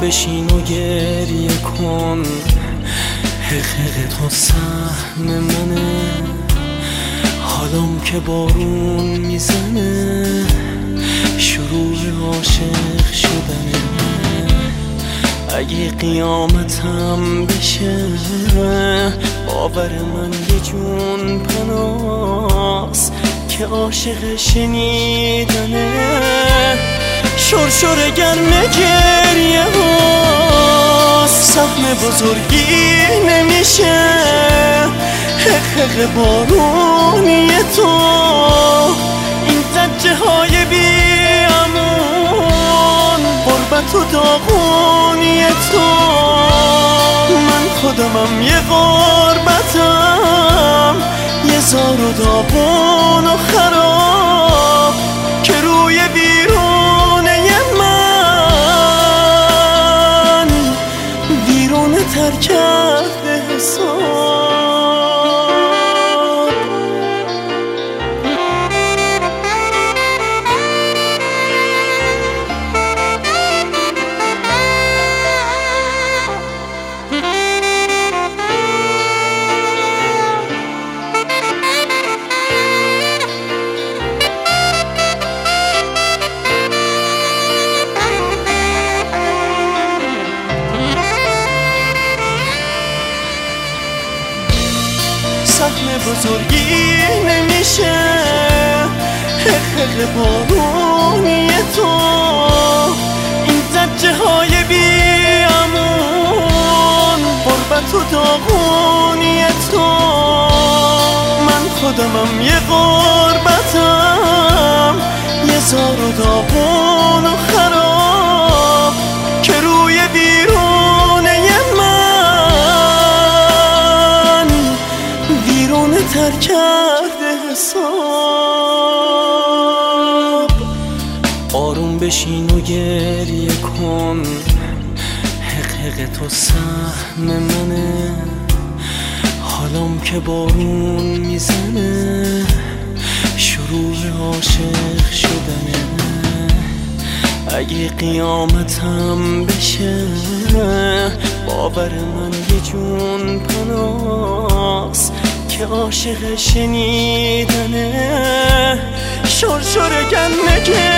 بشین و گریه کن، حقیقت تو سهم منه. حالم که بارون میزنه، شروع عاشق شدنه. اگه قیامتم بشه، باور من یه جون پناس که عاشق شنیدنه. شرشر گرم گریه هاست، سهم بزرگی نمیشه. حقیق بارونی تو، این زجه های بیامون، غربت و داغونی تو. من خودمم یه غربتم، یه زار و داغون و خراب که روی بیرونه من ویرونه تر کرده حساب. سهم بزرگی نمیشه، حقیق بارونی تو، این زجه های بیامون، غربت و داغونی تو. من خودمم یه غربتم، یه زار و داغون و خراب که روی بیرونه تر کرده حساب. آروم بشین و گریه کن، حقیق تو سهم منه. حالم که بارون میزنه، شروع عاشق شدنه. اگه قیامتم بشه، باور من یه جون پناس که عاشق شنیدنه. شرشر گرم